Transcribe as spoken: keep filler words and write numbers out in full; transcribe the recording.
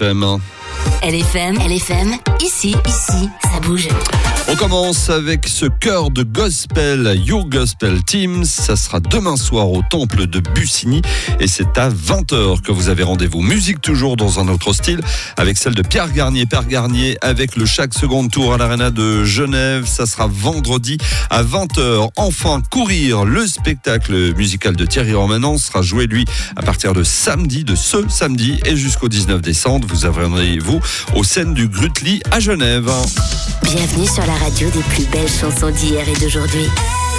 F M. L F M, L F M, ici, ici, ça bouge. On commence avec ce chœur de gospel, Your Gospel Team. Ça sera demain soir au temple de Bussigny et c'est à vingt heures que vous avez rendez-vous. Musique toujours dans un autre style avec celle de Pierre Garnier. Pierre Garnier avec le chaque seconde tour à l'Arena de Genève. Ça sera vendredi à vingt heures. Enfin, Courir, le spectacle musical de Thierry Romanan sera joué, lui, à partir de samedi, de ce samedi et jusqu'au dix-neuf décembre. Vous avez rendez-vous aux scènes du Grutli à Genève. Bienvenue sur la radio des plus belles chansons d'hier et d'aujourd'hui.